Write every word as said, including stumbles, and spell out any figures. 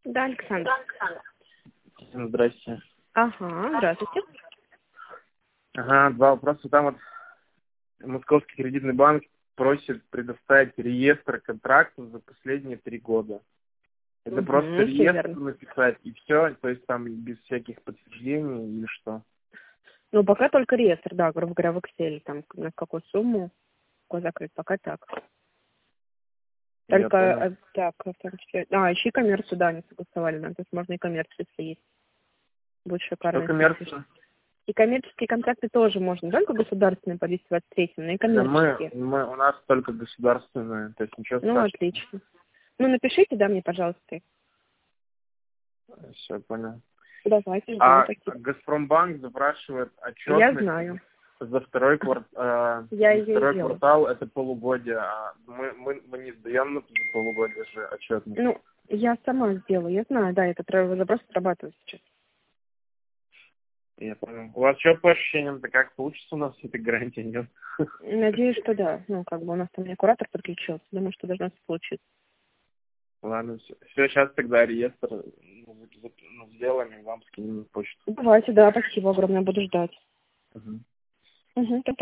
Да, Александр. Здрасте. Ага, здравствуйте. Ага, два вопроса. Там вот Московский кредитный банк просит предоставить реестр контрактов за последние три года. Это Угу, просто все реестр верно. написать и все, то есть там без всяких подтверждений или что? Ну, пока только реестр, да, грубо говоря, в Excel, там, на какую сумму, какой закрыть, пока так. Я Только, понял. э, так, в том числе- а, еще и коммерцию, да, не согласовали нам, то есть можно и коммерцию, если есть. Будет Что шикарно, если напишешь. коммерция? И коммерческие контракты тоже можно, не только государственные по двести двадцать третьему, но и Да мы, коммерческие. мы, у нас только государственное, то есть ничего Ну, страшного. отлично. Ну, напишите, да, мне, пожалуйста. Все, понял. Давайте, ждем, А спасибо. Газпромбанк запрашивает Я отчетность знаю. за второй, квар... э, Я за ее и второй делаю. квартал, это полугодие, а мы, мы, мы не сдаем на полугодие же отчетность. Ну, я сама сделаю, я знаю, да, этот запрос отрабатываю сейчас. Я понял. У вас что по ощущениям-то, как получится у нас этой гарантии нет? Надеюсь, что да. Ну, как бы у нас там мне куратор подключился. Думаю, что должно все получиться. Ладно, все. Все, сейчас тогда реестр ну, за- за- ну, сделаем и вам скинем на почту. Давайте, да, спасибо огромное, буду ждать. Угу. Угу,